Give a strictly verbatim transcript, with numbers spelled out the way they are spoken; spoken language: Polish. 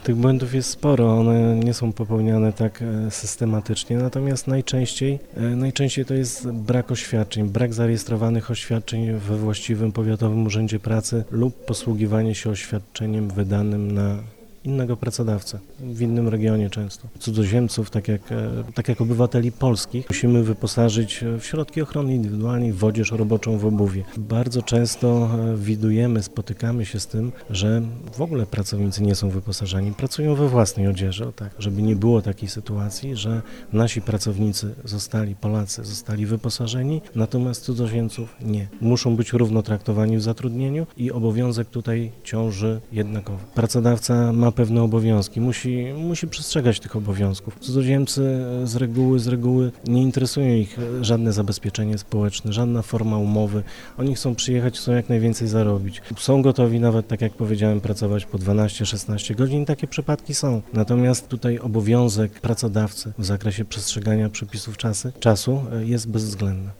Tych błędów jest sporo, one nie są popełniane tak e, systematycznie, natomiast najczęściej, e, najczęściej to jest brak oświadczeń, brak zarejestrowanych oświadczeń we właściwym powiatowym urzędzie pracy lub posługiwanie się oświadczeniem wydanym na innego pracodawcę, w innym regionie często. Cudzoziemców, tak jak, e, tak jak obywateli polskich, musimy wyposażyć w środki ochrony indywidualnej, w odzież roboczą, w obuwie. Bardzo często e, widujemy, spotykamy się z tym, że w ogóle pracownicy nie są wyposażeni, pracują we własnej odzieży, o tak, żeby nie było takiej sytuacji, że nasi pracownicy zostali, Polacy zostali wyposażeni, natomiast cudzoziemców nie. Muszą być równo traktowani w zatrudnieniu i obowiązek tutaj ciąży jednakowo. Pracodawca ma pewne obowiązki, musi, musi przestrzegać tych obowiązków. Cudzoziemcy z reguły, z reguły nie interesują ich żadne zabezpieczenie społeczne, żadna forma umowy. Oni chcą przyjechać, chcą jak najwięcej zarobić. Są gotowi nawet, tak jak powiedziałem, pracować po dwanaście szesnaście godzin. Takie przypadki są. Natomiast tutaj obowiązek pracodawcy w zakresie przestrzegania przepisów czasy, czasu jest bezwzględny.